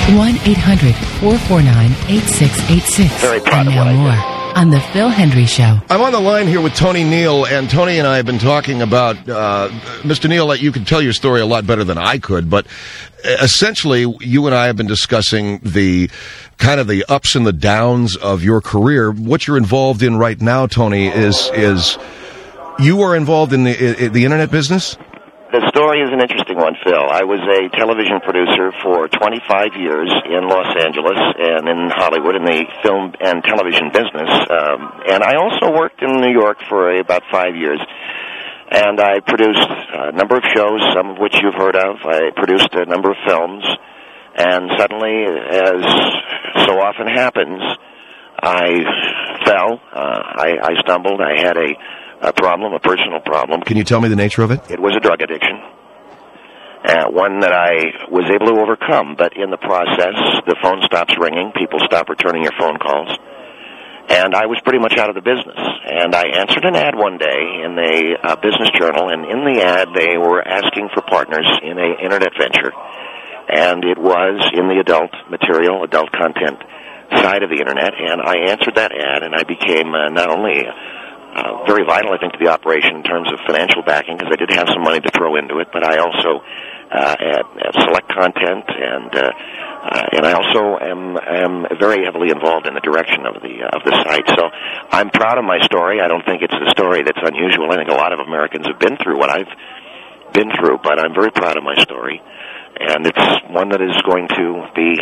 1-800-449-8686. Very proud and of now what I more on The Phil Hendry Show. I'm on the line here with Tony Neal, and Tony and I have been talking about, Mr. Neal, you can tell your story a lot better than I could, but essentially you and I have been discussing the kind of the ups and the downs of your career. What you're involved in right now, Tony, is you are involved in the internet business? The story is an interesting one, Phil. I was a television producer for 25 years in Los Angeles and in Hollywood in the film and television business. And I also worked in New York for about 5 years. And I produced a number of shows, some of which you've heard of. I produced a number of films. And suddenly, as so often happens, I fell. I stumbled. I had a problem, a personal problem. Can you tell me the nature of it? It was a drug addiction, one that I was able to overcome. But in the process, the phone stops ringing, people stop returning your phone calls, and I was pretty much out of the business. And I answered an ad one day in a business journal, and in the ad they were asking for partners in an internet venture, and it was in the adult material, adult content side of the internet, and I answered that ad, and I became not only very vital, I think, to the operation in terms of financial backing, because I did have some money to throw into it, but I also select content, and I also am very heavily involved in the direction of the site. So I'm proud of my story. I don't think it's a story that's unusual. I think a lot of Americans have been through what I've been through, but I'm very proud of my story, and it's one that is going to be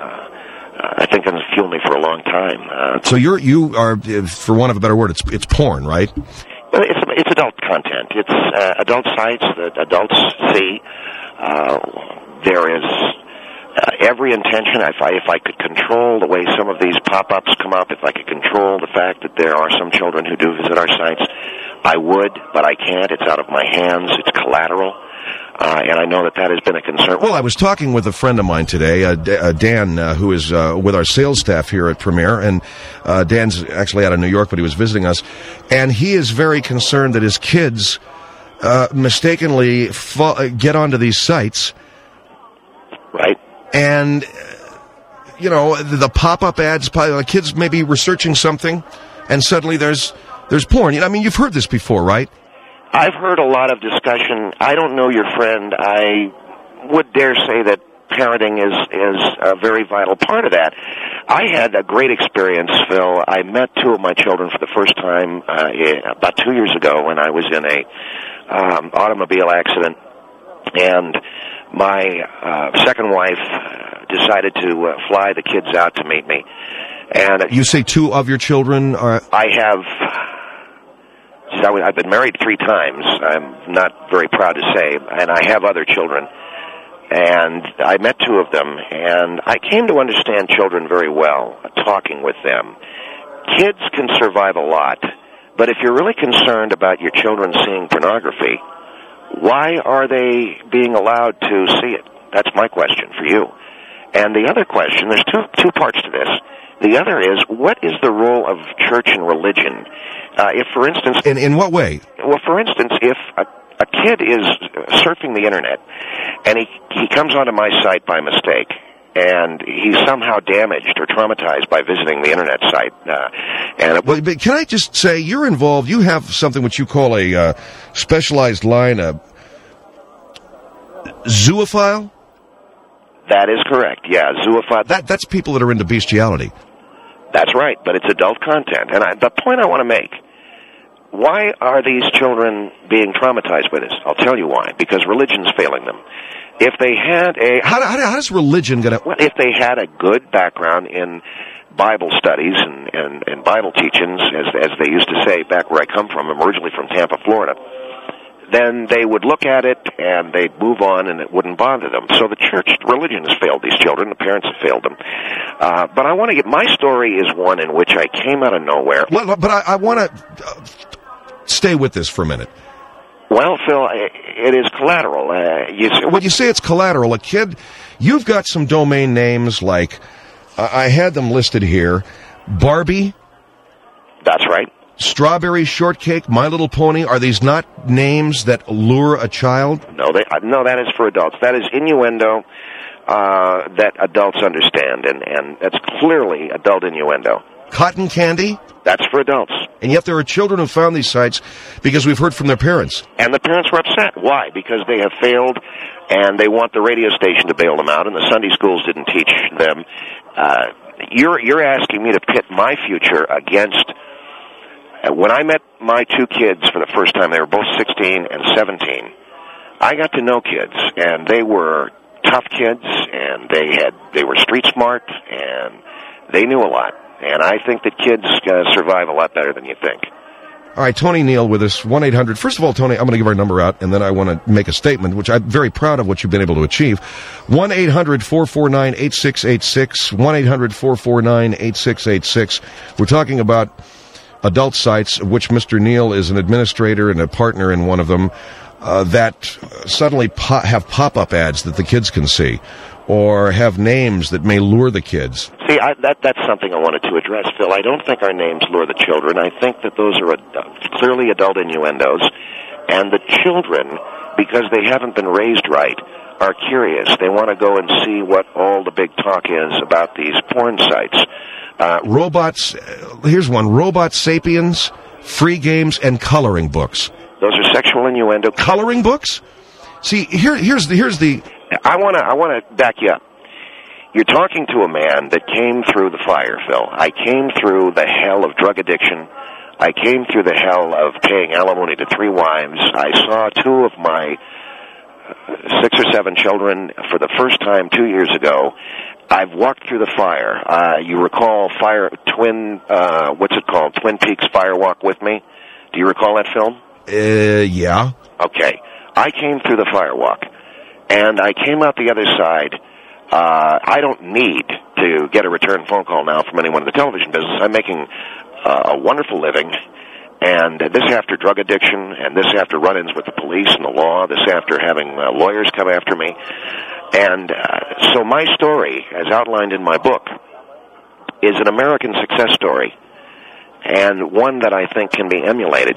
I think going to fuel me for a long time. So you are, for want of a better word, it's porn, right? Well, it's adult content. It's adult sites that adults see. There is every intention. If I could control the way some of these pop-ups come up, if I could control the fact that there are some children who do visit our sites, I would, but I can't. It's out of my hands. It's collateral. And I know that has been a concern. Well, I was talking with a friend of mine today, Dan, who is with our sales staff here at Premier, and Dan's actually out of New York, but he was visiting us, and he is very concerned that his kids mistakenly get onto these sites. Right. And, the pop-up ads, kids may be researching something, and suddenly there's porn. You've heard this before, right? I've heard a lot of discussion. I don't know your friend. I would dare say that parenting is a very vital part of that. I had a great experience, Phil. I met two of my children for the first time about 2 years ago when I was in a automobile accident, and my second wife decided to fly the kids out to meet me. And you say two of your children are? I have. I've been married 3 times. I'm not very proud to say, and I have other children. And I met 2 of them, and I came to understand children very well, talking with them. Kids can survive a lot, but if you're really concerned about your children seeing pornography, why are they being allowed to see it? That's my question for you. And the other question, there's two parts to this. The other is, what is the role of church and religion? If, for instance... In what way? Well, for instance, if a kid is surfing the Internet, and he comes onto my site by mistake, and he's somehow damaged or traumatized by visiting the Internet site. But can I just say, you're involved, you have something which you call a specialized line, a zoophile? That is correct, yeah, zoophile. That's people that are into bestiality. That's right, but it's adult content. And the point I want to make, why are these children being traumatized by this? I'll tell you why. Because religion's failing them. If they had How does religion get... Well, if they had a good background in Bible studies and Bible teachings, as they used to say back where I come from, I'm originally from Tampa, Florida, then they would look at it and they'd move on and it wouldn't bother them. So the church, religion has failed these children. The parents have failed them. But I want to my story is one in which I came out of nowhere. Well, but I want to stay with this for a minute. Well, Phil, it is collateral. When you say it's collateral, a kid, you've got some domain names like, I had them listed here, Barbie. That's right. Strawberry Shortcake, My Little Pony. Are these not names that lure a child? No, that is for adults. That is innuendo. that adults understand, and that's clearly adult innuendo. Cotton candy? That's for adults. And yet there are children who found these sites because we've heard from their parents. And the parents were upset. Why? Because they have failed, and they want the radio station to bail them out, and the Sunday schools didn't teach them. You're asking me to pit my future against... when I met my two kids for the first time, they were both 16 and 17, I got to know kids, and they were tough kids, and they were street smart, and they knew a lot. And I think that kids survive a lot better than you think. All right, Tony Neal with us, 1-800. First of all, Tony, I'm going to give our number out, and then I want to make a statement, which I'm very proud of what you've been able to achieve. 1-800-449-8686, 1-800-449-8686. We're talking about adult sites, of which Mr. Neal is an administrator and a partner in one of them, that suddenly have pop-up ads that the kids can see, or have names that may lure the kids. See, that's something I wanted to address, Phil. I don't think our names lure the children. I think that those are clearly adult innuendos, and the children, because they haven't been raised right, are curious. They want to go and see what all the big talk is about these porn sites. Robots, here's one, Robot Sapiens, free games, and coloring books. Those are sexual innuendo. Coloring books? See, here's the... I want to back you up. You're talking to a man that came through the fire, Phil. I came through the hell of drug addiction. I came through the hell of paying alimony to 3 wives. I saw 2 of my 6 or 7 children for the first time 2 years ago. I've walked through the fire. You recall Twin Peaks Fire Walk with Me? Do you recall that film? Yeah. Okay. I came through the fire walk, and I came out the other side. I don't need to get a return phone call now from anyone in the television business. I'm making a wonderful living, and this after drug addiction, and this after run-ins with the police and the law, this after having lawyers come after me. And so my story, as outlined in my book, is an American success story, and one that I think can be emulated.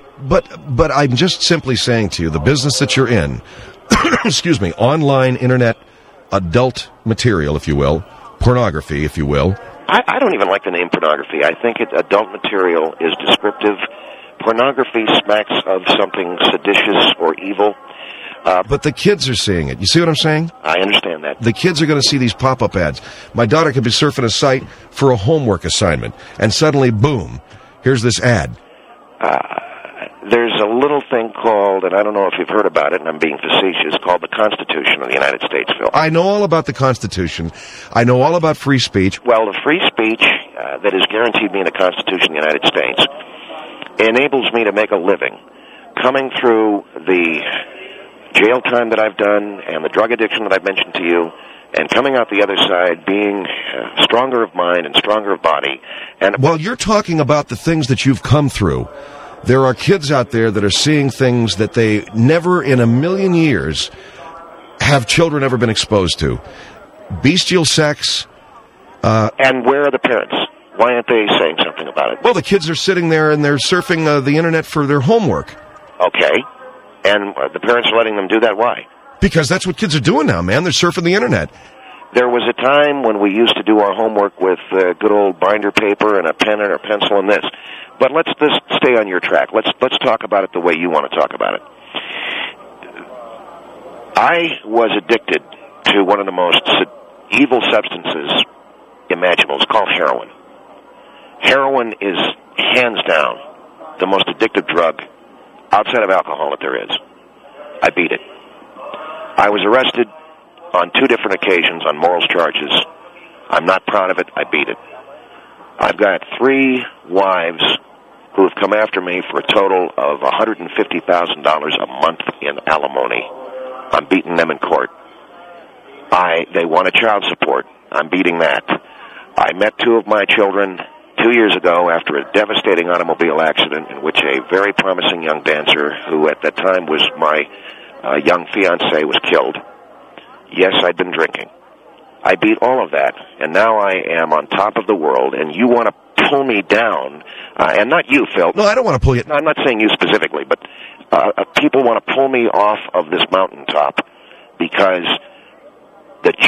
But I'm just simply saying to you, the business that you're in, excuse me, online, internet, adult material, if you will, pornography, if you will. I don't even like the name pornography. I think adult material is descriptive. Pornography smacks of something seditious or evil. But the kids are seeing it. You see what I'm saying? I understand that. The kids are going to see these pop-up ads. My daughter could be surfing a site for a homework assignment, and suddenly, boom, here's this ad. There's a little thing called, and I don't know if you've heard about it, and I'm being facetious, called the Constitution of the United States, Phil. I know all about the Constitution. I know all about free speech. Well, the free speech that is guaranteed me in the Constitution of the United States enables me to make a living coming through the jail time that I've done and the drug addiction that I've mentioned to you, and coming out the other side being stronger of mind and stronger of body. And well, you're talking about the things that you've come through. There are kids out there that are seeing things that they never in a million years have children ever been exposed to. Bestial sex. And where are the parents? Why aren't they saying something about it? Well, the kids are sitting there and they're surfing the internet for their homework. Okay. And the parents are letting them do that. Why? Because that's what kids are doing now, man. They're surfing the internet. There was a time when we used to do our homework with good old binder paper and a pen and a pencil and this. But let's just stay on your track. Let's talk about it the way you want to talk about it. I was addicted to one of the most evil substances imaginable. It's called heroin. Heroin is, hands down, the most addictive drug outside of alcohol that there is. I beat it. I was arrested on 2 different occasions on morals charges. I'm not proud of it. I beat it. I've got 3 wives who have come after me for a total of $150,000 a month in alimony. I'm beating them in court. They want a child support. I'm beating that. I met 2 of my children 2 years ago after a devastating automobile accident in which a very promising young dancer, who at that time was my young fiancé, was killed. Yes, I'd been drinking. I beat all of that, and now I am on top of the world, and you want to pull me down, and not you, Phil. No, I don't want to pull you. No, I'm not saying you specifically, but people want to pull me off of this mountaintop because the church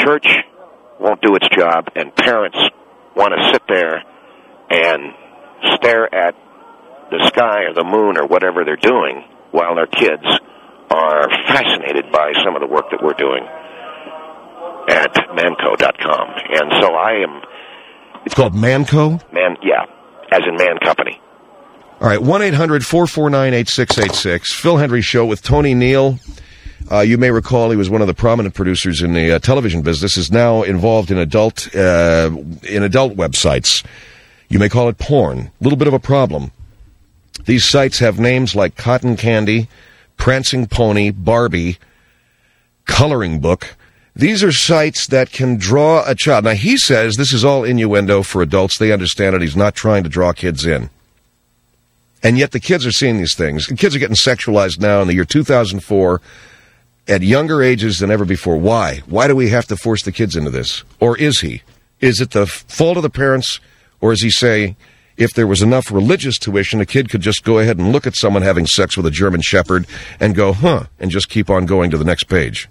church won't do its job, and parents want to sit there and stare at the sky or the moon or whatever they're doing while their kids are fascinated by some of the work that we're doing at manco.com. And so I am... It's called Manco? As in Man Company. All right, 1-800-449-8686. Phil Hendrie Show with Tony Neal. You may recall he was one of the prominent producers in the television business, is now involved in adult websites. You may call it porn. A little bit of a problem. These sites have names like Cotton Candy, Prancing Pony, Barbie, Coloring Book. These are sites that can draw a child. Now, he says this is all innuendo for adults. They understand it. He's not trying to draw kids in. And yet the kids are seeing these things. The kids are getting sexualized now in the year 2004 at younger ages than ever before. Why? Why do we have to force the kids into this? Or is he? Is it the fault of the parents? Or is he saying if there was enough religious tuition, a kid could just go ahead and look at someone having sex with a German Shepherd and go, huh, and just keep on going to the next page?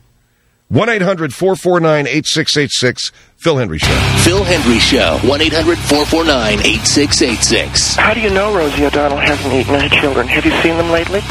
1-800-449-8686, Phil Hendrie Show. Phil Hendrie Show, 1-800-449-8686. How do you know Rosie O'Donnell hasn't eaten her children? Have you seen them lately?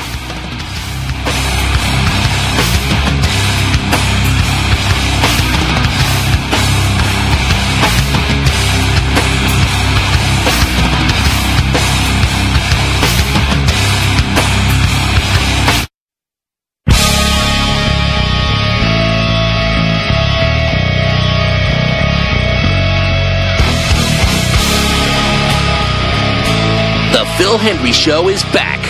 Phil Hendrie Show is back.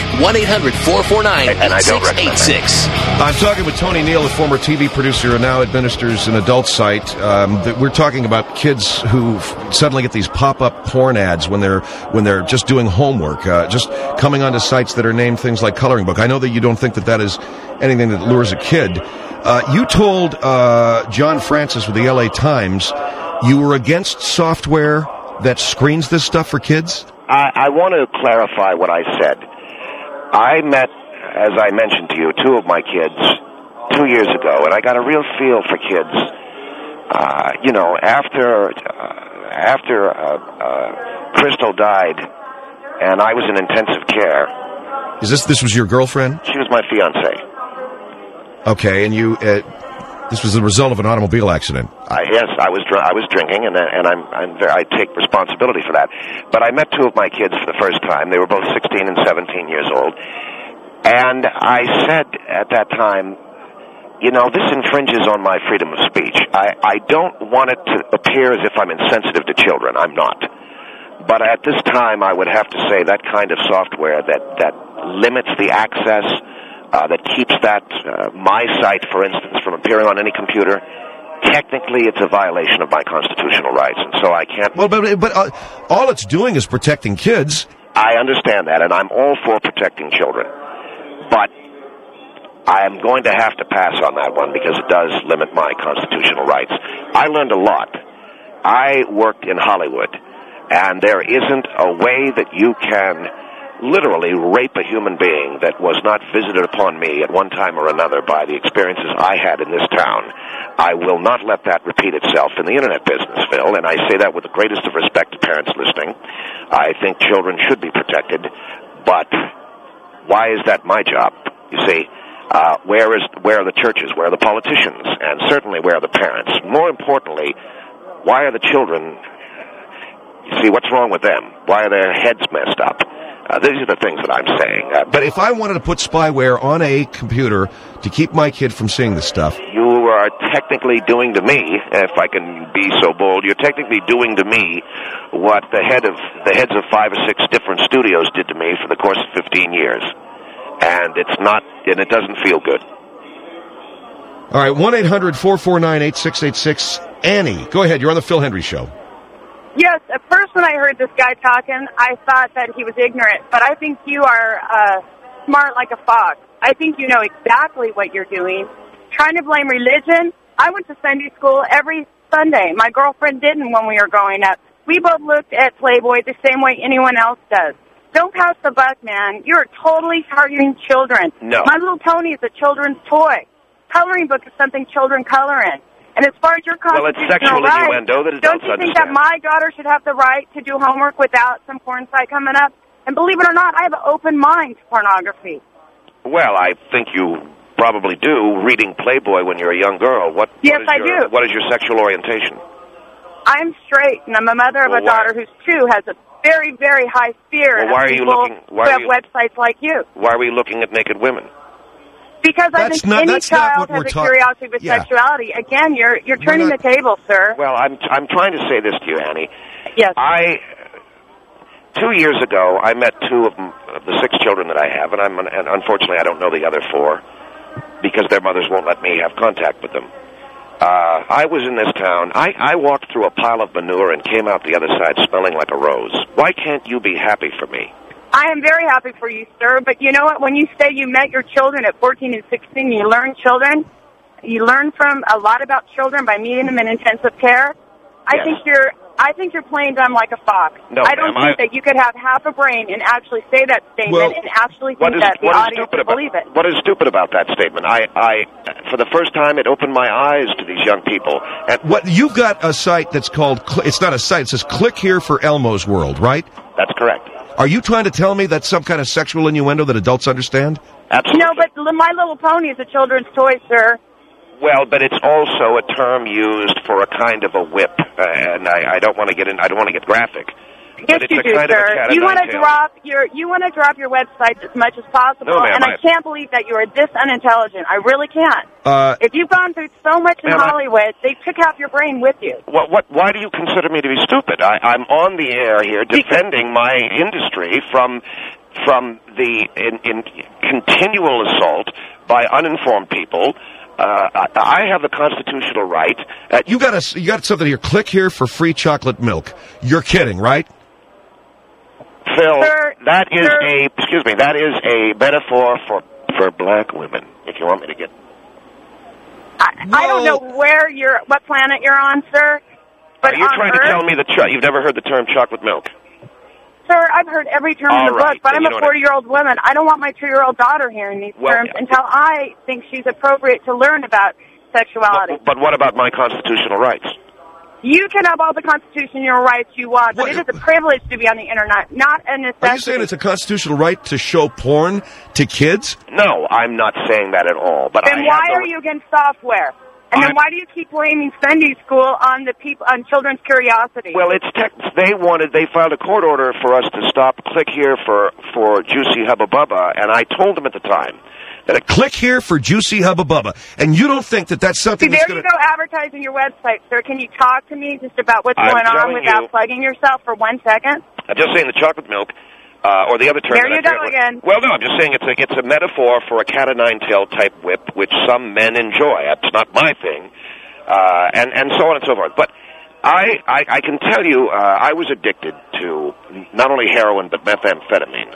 1-800-449-8686. I'm talking with Tony Neal, a former TV producer and now administers an adult site. We're talking about kids who suddenly get these pop-up porn ads when they're just doing homework, just coming onto sites that are named things like Coloring Book. I know that you don't think that is anything that lures a kid. You told John Francis with the LA Times you were against software that screens this stuff for kids? I want to clarify what I said. I met, as I mentioned to you, two of my kids 2 years ago, and I got a real feel for kids. After Crystal died, and I was in intensive care. This was your girlfriend? She was my fiancée. Okay, and you... This was the result of an automobile accident. Yes, I was drinking, and I take responsibility for that. But I met two of my kids for the first time. They were both 16 and 17 years old. And I said at that time, this infringes on my freedom of speech. I don't want it to appear as if I'm insensitive to children. I'm not. But at this time, I would have to say that kind of software that limits the access, that keeps my site, for instance, from appearing on any computer, technically it's a violation of my constitutional rights, and so I can't... Well, but all it's doing is protecting kids. I understand that, and I'm all for protecting children. But I am going to have to pass on that one because it does limit my constitutional rights. I learned a lot. I worked in Hollywood, and there isn't a way that you can literally rape a human being that was not visited upon me at one time or another by the experiences I had in this town. I will not let that repeat itself in the internet business, Phil, and I say that with the greatest of respect to parents listening. I think children should be protected, but why is that my job? You see, where are the churches? Where are the politicians? And certainly where are the parents? More importantly, why are the children... You see, what's wrong with them? Why are their heads messed up? These are the things that I'm saying. But if I wanted to put spyware on a computer to keep my kid from seeing this stuff... You are technically doing to me, if I can be so bold, you're technically doing to me what the heads of 5 or 6 different studios did to me for the course of 15 years. And it doesn't feel good. All right, 1-800-449-8686. Annie, go ahead. You're on the Phil Hendrie Show. Yes, at first when I heard this guy talking, I thought that he was ignorant, but I think you are smart like a fox. I think you know exactly what you're doing. Trying to blame religion? I went to Sunday school every Sunday. My girlfriend didn't when we were growing up. We both looked at Playboy the same way anyone else does. Don't pass the buck, man. You're totally targeting children. No. My Little Pony is a children's toy. Coloring book is something children color in. And as far as your Well, it's constitutional sexual rights, innuendo that don't adults you think that understand. my daughter should have the right to do homework without some porn site coming up? And believe it or not, I have an open mind to pornography. Well, I think you probably do, reading Playboy when you're a young girl. Yes, I do. What is your sexual orientation? I'm straight, and I'm a mother of Well, a daughter who's 2, has a very, very high fear Well, why of are you people looking- why who are have you- websites like you. Why are we looking at naked women? Because I That's think not- any that's not child what has we're a talk- curiosity with Yeah. sexuality. Again, you're turning not- the table, sir. Well, I'm trying to say this to you, Annie. Yes. 2 years ago, I met 2 of the 6 children that I have, and unfortunately I don't know the other 4 because their mothers won't let me have contact with them. I was in this town. I walked through a pile of manure and came out the other side smelling like a rose. Why can't you be happy for me? I am very happy for you, sir, but you know what? When you say you met your children at 14 and 16, you learn children. You learn from a lot about children by meeting them in intensive care. Yes. I think you're playing dumb like a fox. No, I don't ma'am, think that you could have half a brain and actually say that statement and actually think that the audience would believe it. What is stupid about that statement? I for the first time, it opened my eyes to these young people. And What you've got a site that's called. It's not a site. It says "Click here for Elmo's World," right? That's correct. Are you trying to tell me that's some kind of sexual innuendo that adults understand? Absolutely. No, but My Little Pony is a children's toy, sir. Well, but it's also a term used for a kind of a whip, and I don't want to get in. I don't want to get graphic. Yes, But it's you a do, kind of a sir. cat o' You want to nine drop your websites as much as possible, No, ma'am, and I can't believe that you are this unintelligent. I really can't. If you've gone through so much in Ma'am, Hollywood, they took half your brain with you. Why do you consider me to be stupid? I'm on the air here defending my industry from the in continual assault by uninformed people. I have the constitutional right. You got something here. Click here for free chocolate milk. You're kidding, right? Phil, Sir, that is sir. that is a metaphor for black women. If you want me to get, I don't know what planet you're on, sir. But are you on trying Earth, to tell me that you've never heard the term chocolate milk? Sir, I've heard every term in the All right, book, but then I'm you a know what 40-year-old woman. I don't want my 2-year-old daughter hearing these terms until I think she's appropriate to learn about sexuality. But what about my constitutional rights? You can have all the constitutional rights you want, but it is a privilege to be on the Internet, not a necessity. Are you saying it's a constitutional right to show porn to kids? No, I'm not saying that at all. But Then why are you against software? And then why do you keep blaming Sunday school on children's curiosity? Well, they filed a court order for us to stop Click here for Juicy Hubba Bubba, and I told them at the time that Click here for Juicy Hubba Bubba. And you don't think that that's something See, that's there going you go advertising your website, sir. Can you talk to me just about what's going on without plugging yourself for 1 second? I'm just saying the chocolate milk, or the other term. There you go again. Well, no, I'm just saying it's a metaphor for a cat o' nine-tail type whip, which some men enjoy. It's not my thing, and so on and so forth. But I can tell you, I was addicted to not only heroin but methamphetamine.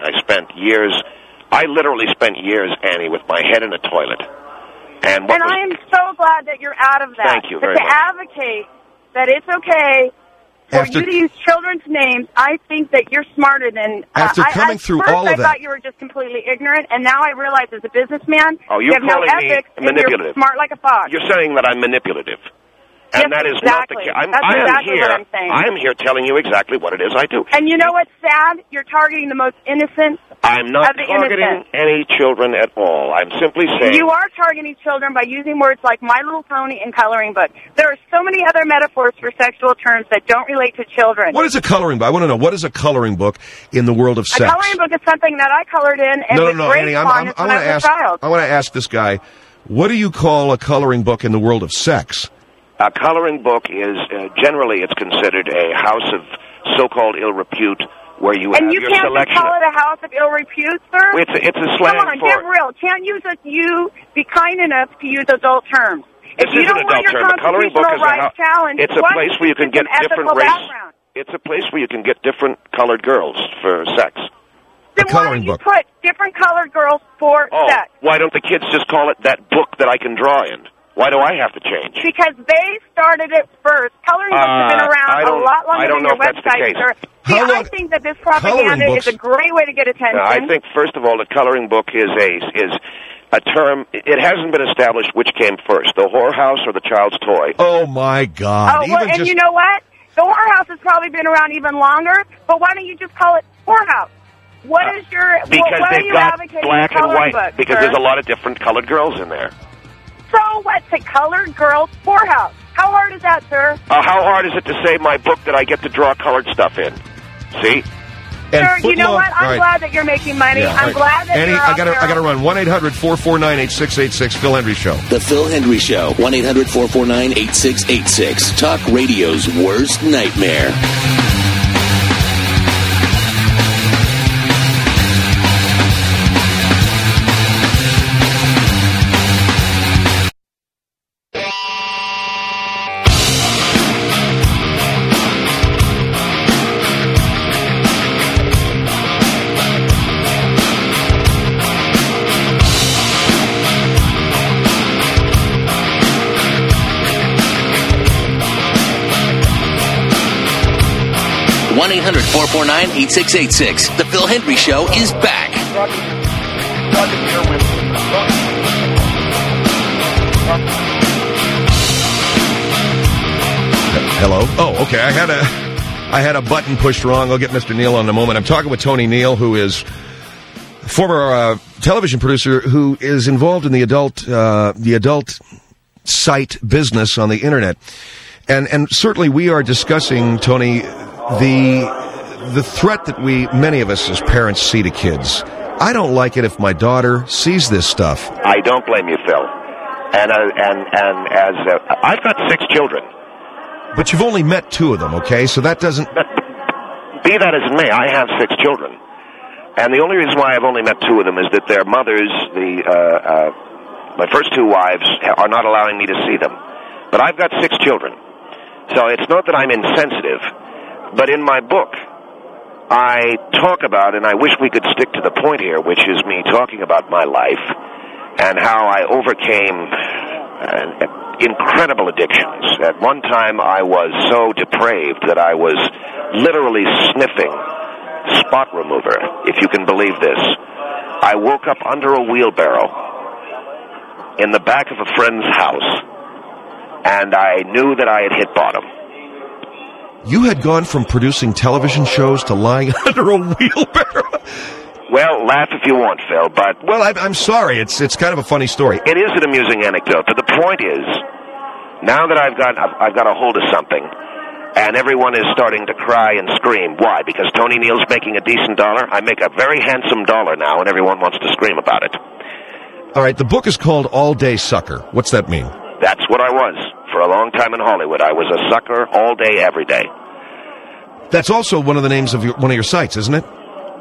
I literally spent years, Annie, with my head in a toilet. And I am so glad that you're out of that. Thank you very but to much. advocate that it's okay for you to use children's names, I think that you're smarter than... After coming through all of I that... thought you were just completely ignorant, and now I realize as a businessman, you have no calling me ethics, and manipulative. you're smart like a fox. You're saying that I'm manipulative. And Yes, that is exactly. not the case. That's exactly what I'm saying. I am here telling you exactly what it is I do. And you know what's sad? You're targeting the most innocent I'm not of the targeting innocent. any children at all. I'm simply saying... You are targeting children by using words like My Little Pony and coloring book. There are so many other metaphors for sexual terms that don't relate to children. What is a coloring book? I want to know, what is a coloring book in the world of sex? A coloring book is something that I colored in and with great Annie, fondness when I was a child. I want to ask this guy, what do you call a coloring book in the world of sex? A coloring book is, generally, it's considered a house of so-called ill repute where you have your can't selection. call it a house of ill repute, sir? It's a slang Come on, for... get real. Can't be kind enough to use adult terms. This If you is an don't want adult your term. A coloring book is rights challenged, it's a why place don't where you you can get get some different ethical race. background? It's a place where you can get different colored girls for sex. Then why don't you put different colored girls for sex? Why don't the kids just call it that book that I can draw in? Why do I have to change? Because they started it first. Coloring books have been around a lot longer than your website, sir. See, I think that this propaganda is a great way to get attention. I think, first of all, the coloring book is a term. It hasn't been established which came first, the whorehouse or the child's toy. Oh, my God. Oh, well, and you know what? The whorehouse has probably been around even longer, but why don't you just call it whorehouse? What is your... Because what are they've you got advocating black and white. book, Because sir? there's a lot of different colored girls in there. So what? To colored girls whorehouse. How hard is that, sir? How hard is it to say my book that I get to draw colored stuff in? See? Sir, you know what? I'm glad that you're making money. Yeah, I'm glad that Annie, you're I gotta run. 1-800-449-8686. Phil Hendrie Show. The Phil Hendrie Show. 1-800-449-8686. Talk radio's worst nightmare. One 1-800-449-8686. The Phil Hendrie Show is back. Hello? Oh, okay. I had a button pushed wrong. I'll get Mr. Neal on in a moment. I'm talking with Tony Neal, who is former television producer who is involved in the adult site business on the internet. And certainly we are discussing, Tony, the threat that many of us as parents see to kids. I don't like it if my daughter sees this stuff. I don't blame you, Phil. And as I've got 6 children. But you've only met 2 of them, okay? So that doesn't... Be that as it may, I have 6 children. And the only reason why I've only met 2 of them is that their mothers, my first 2 wives, are not allowing me to see them. But I've got 6 children. So it's not that I'm insensitive. But in my book, I talk about, and I wish we could stick to the point here, which is me talking about my life and how I overcame incredible addictions. At one time, I was so depraved that I was literally sniffing spot remover, if you can believe this. I woke up under a wheelbarrow in the back of a friend's house, and I knew that I had hit bottom. You had gone from producing television shows to lying under a wheelbarrow. Well, laugh if you want, Phil, but... Well, I'm sorry. It's kind of a funny story. It is an amusing anecdote, but the point is, now that I've got a hold of something, and everyone is starting to cry and scream. Why? Because Tony Neal's making a decent dollar? I make a very handsome dollar now, and everyone wants to scream about it. All right, the book is called All Day Sucker. What's that mean? That's what I was. For a long time in Hollywood, I was a sucker all day, every day. That's also one of the names of one of your sites, isn't it?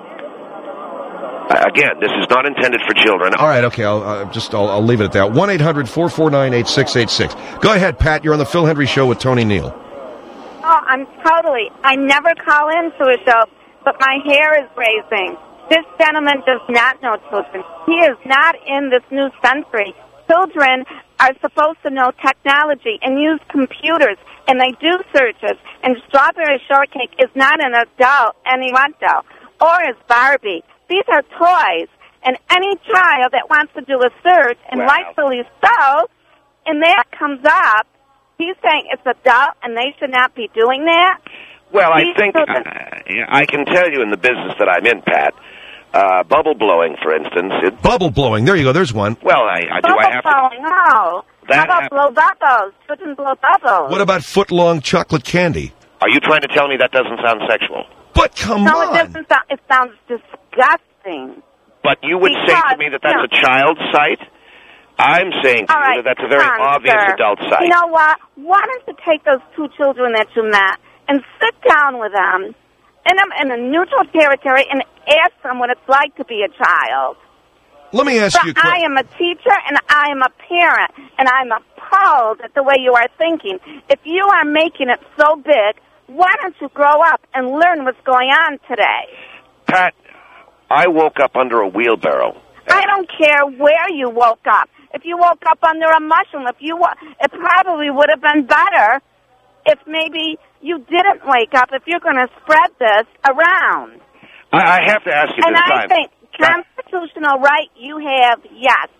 Again, this is not intended for children. All right, okay, I'll leave it at that. 1-800-449-8686. Go ahead, Pat. You're on the Phil Hendrie Show with Tony Neal. Oh, I never call into a show, but my hair is raising. This gentleman does not know children. He is not in this new century. Children are supposed to know technology and use computers, and they do searches. And Strawberry Shortcake is not an adult, doll, or is Barbie. These are toys, and any child that wants to do a search, and rightfully so, and that comes up, he's saying it's adult, and they should not be doing that. Well, I think I can tell you in the business that I'm in, Pat, bubble blowing, for instance. Bubble blowing. There you go. There's one. Well, I have to... Oh, how about blow bubbles? Children blow bubbles. What about foot-long chocolate candy? Are you trying to tell me that doesn't sound sexual? But come on. No, it doesn't sound... It sounds disgusting. But you would say to me that that's a child site? I'm saying to you that that's a very obvious adult site. You know what? Why don't you take those 2 children that you met and sit down with them in a neutral territory and ask them what it's like to be a child? Let me ask you... I am a teacher and I am a parent, and I'm appalled at the way you are thinking. If you are making it so big, why don't you grow up and learn what's going on today? Pat, I woke up under a wheelbarrow. I don't care where you woke up. If you woke up under a mushroom, it probably would have been better if maybe you didn't wake up, if you're going to spread this around. I have to ask you this time. And I think constitutional right you have, yes.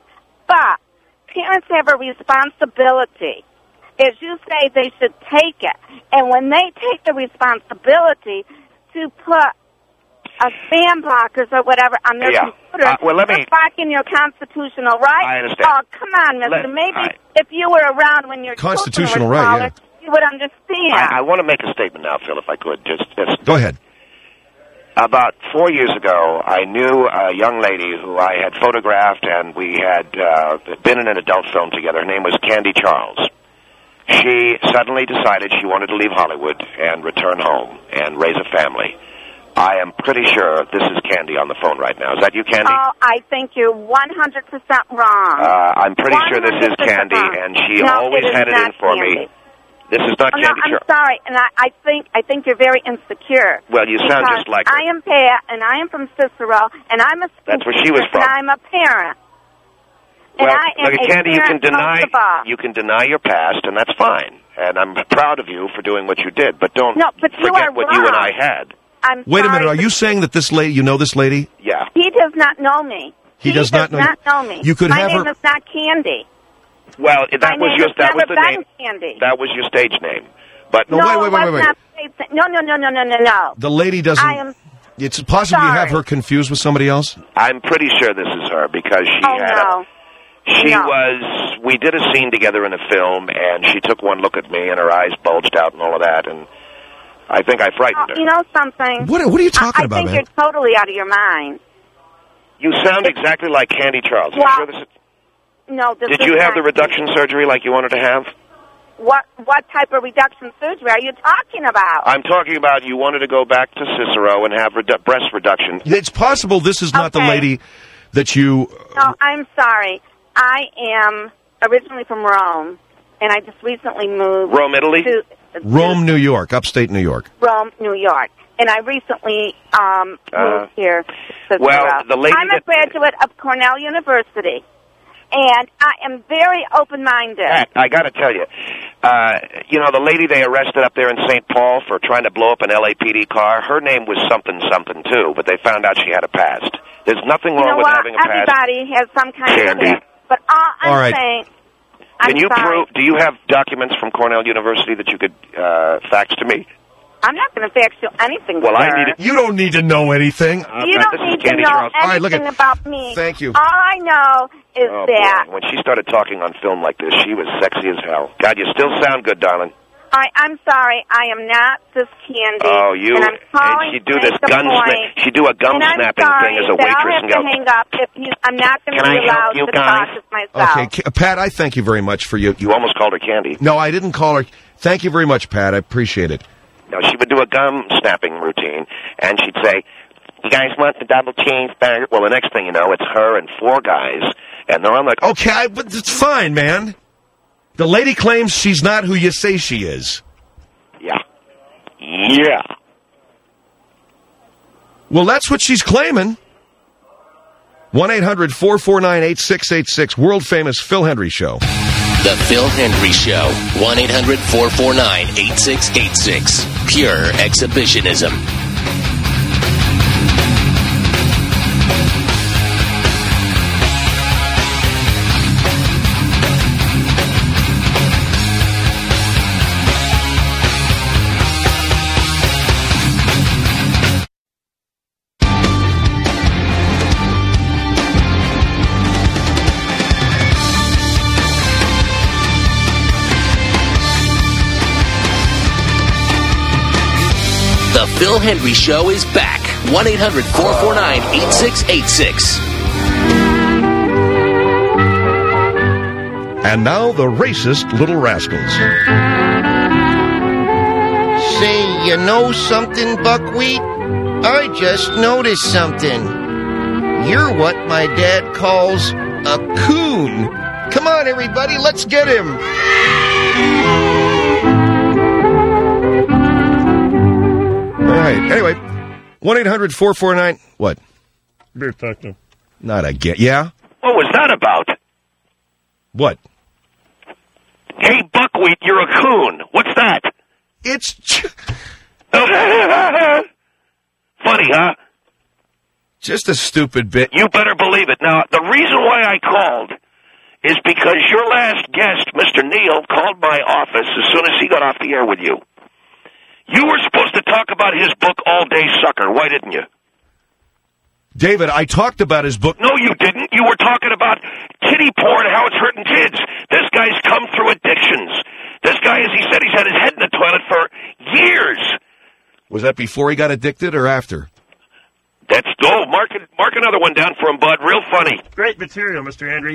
But parents have a responsibility. As you say, they should take it. And when they take the responsibility to put a spam blockers or whatever on their computer, they're blocking your constitutional right. I understand. Oh, come on, mister. Maybe if you were around when your constitutional children were smaller, right, you would understand. I want to make a statement now, Phil, if I could. Just go ahead. About 4 years ago, I knew a young lady who I had photographed, and we had been in an adult film together. Her name was Candy Charles. She suddenly decided she wanted to leave Hollywood and return home and raise a family. I am pretty sure this is Candy on the phone right now. Is that you, Candy? Oh, I think you're 100% wrong. I'm pretty sure this is Candy, and she always had it in for me. This is not Candy Charles. No, I'm sorry, and I think you're very insecure. Well, you sound just like her. I am Pat, and I am from Cicero, and I'm a student. That's where she was from. And I'm a parent. Well, look, Candy, you can deny your past, and that's fine. And I'm proud of you for doing what you did, but don't forget what you and I had. Wait a minute, are you saying that this lady, you know this lady? Yeah. He does not know me. He does not know me. You could My have name her... is not Candy. Well, that was the name. Candy. That was your stage name. But wait. No. The lady doesn't... It's possible you have her confused with somebody else? I'm pretty sure this is her because she we did a scene together in a film, and she took one look at me, and her eyes bulged out and all of that, and I think I frightened her. You know something? What are you talking about, man? I think you're totally out of your mind. You sound exactly like Candy Charles. Well, are you sure this is... No, Did you have the reduction surgery like you wanted to have? What type of reduction surgery are you talking about? I'm talking about you wanted to go back to Cicero and have breast reduction. It's possible this is not the lady that you... No, I'm sorry. I am originally from Rome, and I just recently moved... Rome, Italy? Rome, New York, upstate New York. Rome, New York. And I recently moved here to Cicero. Well, the lady I'm a graduate of Cornell University. And I am very open-minded. I got to tell you, the lady they arrested up there in St. Paul for trying to blow up an LAPD car, her name was something too, but they found out she had a past. There's nothing wrong with having a past. Everybody has some kind of past. But all I'm saying... Can you prove... Do you have documents from Cornell University that you could fax to me? I'm not going to fax you anything. Well, I need it. You don't need to know anything. You don't need to know anything about me. Thank you. All I know is that... Boy. When she started talking on film like this, she was sexy as hell. God, you still sound good, darling. I'm sorry. I am not this Candy. Oh, you... And I'm calling she do this gun snap. She do a gum snapping thing as a waitress and go... hang up. I'm not going to be allowed to talk with myself. Okay, Pat, I thank you very much for you. You almost called her Candy. No, I didn't call her. Thank you very much, Pat. I appreciate it. Now, she would do a gum snapping routine, and she'd say, "You guys want the double cheeseburger?" Well, the next thing you know, it's her and four guys, and they're on like... Okay, but it's fine, man. The lady claims she's not who you say she is. Yeah. Well, that's what she's claiming. 1-800-449-8686, world-famous Phil Hendry Show. The Phil Hendry Show, 1-800-449-8686. Pure exhibitionism. The Phil Hendry Show is back. 1-800-449-8686. And now, the racist Little Rascals. Say, you know something, Buckwheat? I just noticed something. You're what my dad calls a coon. Come on, everybody, let's get him. All right. Anyway, 1-800-449... What? Beer Techno. Not again. Yeah? What was that about? What? Hey, Buckwheat, you're a coon. What's that? It's... Funny, huh? Just a stupid bit. You better believe it. Now, the reason why I called is because your last guest, Mr. Neil, called my office as soon as he got off the air with you. You were supposed to talk about his book, All Day Sucker. Why didn't you? David, I talked about his book. No, you didn't. You were talking about kiddie porn and how it's hurting kids. This guy's come through addictions. This guy, as he said, he's had his head in the toilet for years. Was that before he got addicted or after? That's mark another one down for him, Bud. Real funny. Great material, Mr. Henry.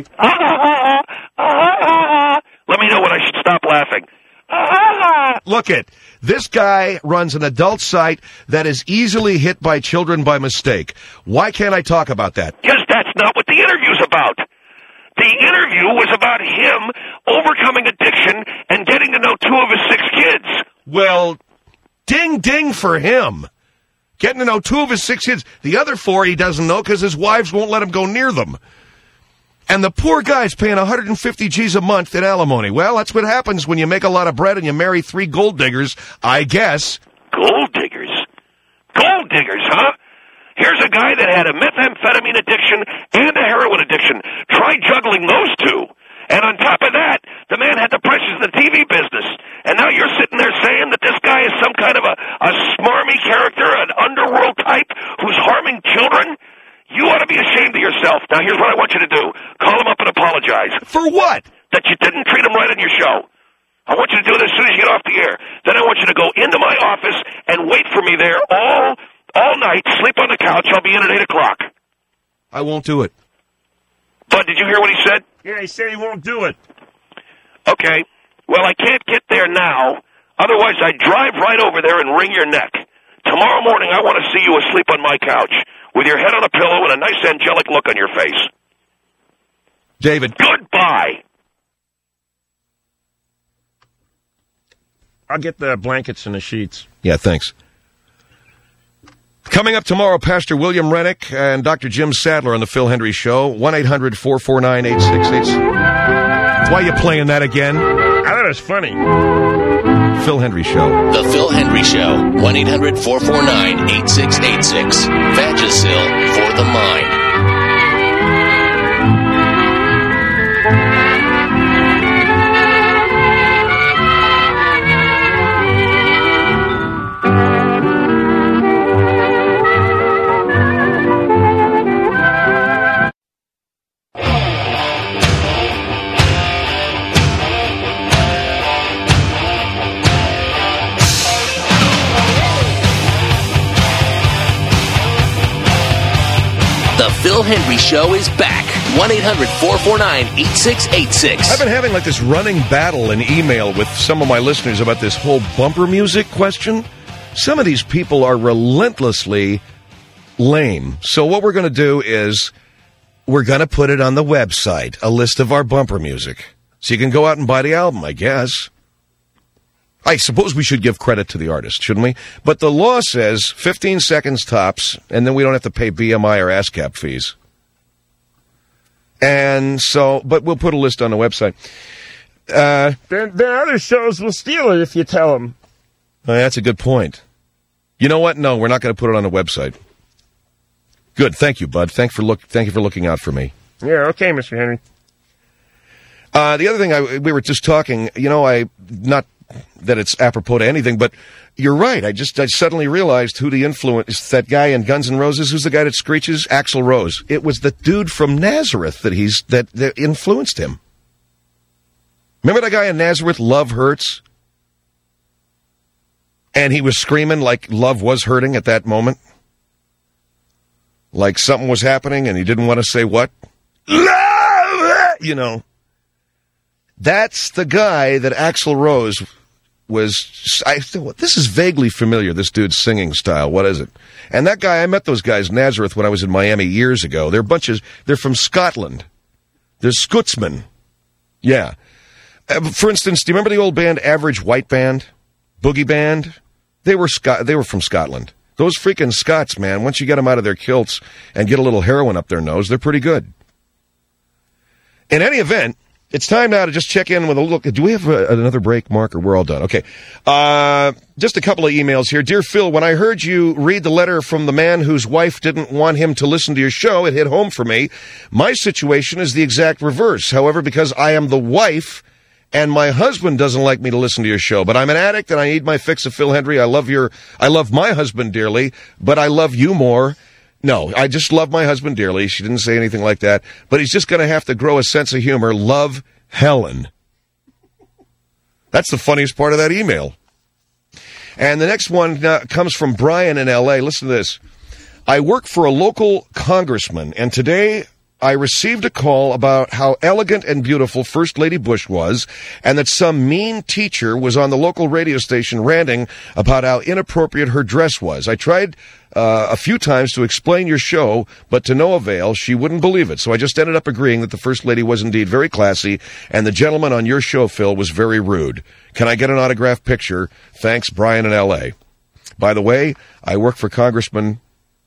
Let me know when I should stop laughing. Look it. This guy runs an adult site that is easily hit by children by mistake. Why can't I talk about that? Because that's not what the interview's about. The interview was about him overcoming addiction and getting to know 2 of his 6 kids. Well, ding ding for him. Getting to know 2 of his 6 kids. The other 4 he doesn't know because his wives won't let him go near them. And the poor guy's paying 150 G's a month in alimony. Well, that's what happens when you make a lot of bread and you marry 3 gold diggers, I guess. Gold diggers? Gold diggers, huh? Here's a guy that had a methamphetamine addiction and a heroin addiction. Try juggling those 2. And on top of that, the man had the pressures of the TV business. And now you're sitting there saying that this guy is some kind of a smarmy character, an underworld type who's harming children? You ought to be ashamed of yourself. Now, here's what I want you to do. Call him up and apologize. For what? That you didn't treat him right on your show. I want you to do it as soon as you get off the air. Then I want you to go into my office and wait for me there all night, sleep on the couch. I'll be in at 8 o'clock. I won't do it. Bud, did you hear what he said? Yeah, he said he won't do it. Okay. Well, I can't get there now. Otherwise, I'd drive right over there and wring your neck. Tomorrow morning, I want to see you asleep on my couch with your head on a pillow and a nice angelic look on your face. David. Goodbye. I'll get the blankets and the sheets. Yeah, thanks. Coming up tomorrow, Pastor William Rennick and Dr. Jim Sadler on the Phil Hendry Show. 1-800-449-8686. Why are you playing that again? I thought it was funny. Phil Hendry Show. The Phil Hendry Show. 1-800-449-8686. Vagisil for the mind. The Phil Hendry Show is back. 1-800-449-8686. I've been having like this running battle in email with some of my listeners about this whole bumper music question. Some of these people are relentlessly lame. So what we're going to do is we're going to put it on the website, a list of our bumper music. So you can go out and buy the album, I guess. I suppose we should give credit to the artist, shouldn't we? But the law says 15 seconds tops, and then we don't have to pay BMI or ASCAP fees. And so, but we'll put a list on the website. Then other shows will steal it if you tell them. That's a good point. You know what? No, we're not going to put it on the website. Good. Thank you, Bud. Thank you for looking out for me. Yeah, okay, Mr. Henry. The other thing, we were just talking, not that it's apropos to anything, but you're right. I suddenly realized who the influence, that guy in Guns N' Roses, who's the guy that screeches? Axl Rose. It was the dude from Nazareth that influenced him. Remember that guy in Nazareth, Love Hurts? And he was screaming like love was hurting at that moment? Like something was happening and he didn't want to say what? Love! That's the guy that Axl Rose was. This is vaguely familiar, this dude's singing style. What is it? And that guy, I met those guys in Nazareth when I was in Miami years ago. They're from Scotland. They're Scotsmen. Yeah. For instance, do you remember the old band Average White Band? Boogie Band? They were from Scotland. Those freaking Scots, man, once you get them out of their kilts and get a little heroin up their nose, they're pretty good. In any event, It's time now to just check in with a look. Do we have another break, Mark, or we're all done? Okay. Just a couple of emails here. Dear Phil, when I heard you read the letter from the man whose wife didn't want him to listen to your show, it hit home for me. My situation is the exact reverse. However, because I am the wife and my husband doesn't like me to listen to your show, but I'm an addict and I need my fix of Phil Hendry. I love my husband dearly, but I love you more. No, I just love my husband dearly. She didn't say anything like that. But he's just going to have to grow a sense of humor. Love, Helen. That's the funniest part of that email. And the next one comes from Brian in L.A. Listen to this. I work for a local congressman, and today I received a call about how elegant and beautiful First Lady Bush was, and that some mean teacher was on the local radio station ranting about how inappropriate her dress was. I tried a few times to explain your show, but to no avail. She wouldn't believe it. So I just ended up agreeing that the First Lady was indeed very classy, and the gentleman on your show, Phil, was very rude. Can I get an autographed picture? Thanks, Brian in L.A. By the way, I work for Congressman...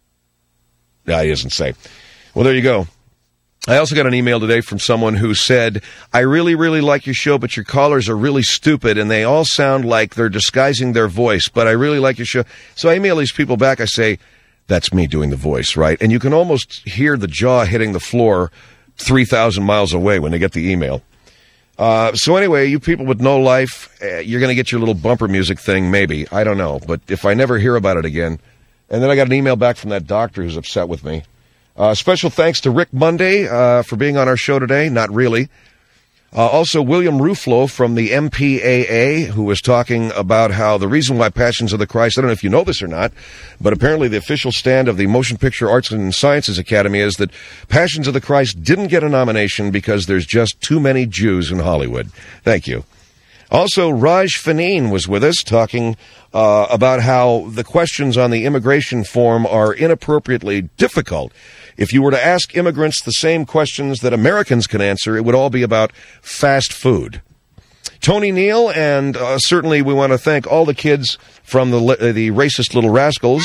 No, he doesn't say. Well, there you go. I also got an email today from someone who said, I really, really like your show, but your callers are really stupid, and they all sound like they're disguising their voice, but I really like your show. So I email these people back. I say, that's me doing the voice, right? And you can almost hear the jaw hitting the floor 3,000 miles away when they get the email. So anyway, you people with no life, you're going to get your little bumper music thing, maybe. I don't know. But if I never hear about it again. And then I got an email back from that doctor who's upset with me. Special thanks to Rick Monday for being on our show today. Not really. Also, William Ruflo from the MPAA, who was talking about how the reason why Passions of the Christ, I don't know if you know this or not, but apparently the official stand of the Motion Picture Arts and Sciences Academy is that Passions of the Christ didn't get a nomination because there's just too many Jews in Hollywood. Thank you. Also, Raj Faneen was with us talking about how the questions on the immigration form are inappropriately difficult. If you were to ask immigrants the same questions that Americans can answer, it would all be about fast food. Tony Neal, and certainly we want to thank all the kids from the Racist Little Rascals.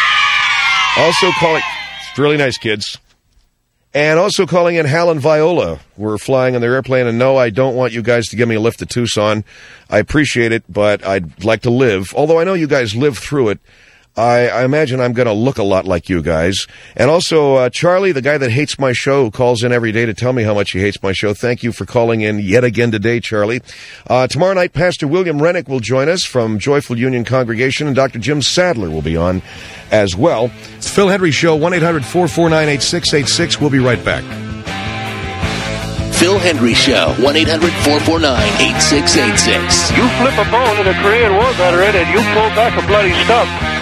Also calling, really nice kids. And also calling in Hal and Viola. We're flying on their airplane, and no, I don't want you guys to give me a lift to Tucson. I appreciate it, but I'd like to live. Although I know you guys live through it, I imagine I'm going to look a lot like you guys. And also, Charlie, the guy that hates my show, who calls in every day to tell me how much he hates my show. Thank you for calling in yet again today, Charlie. Tomorrow night, Pastor William Rennick will join us from Joyful Union Congregation, and Dr. Jim Sadler will be on as well. It's Phil Hendry Show, 1-800-449-8686. We'll be right back. Phil Hendry Show, 1-800-449-8686. You flip a bone in a Korean War veteran and you pull back a bloody stump.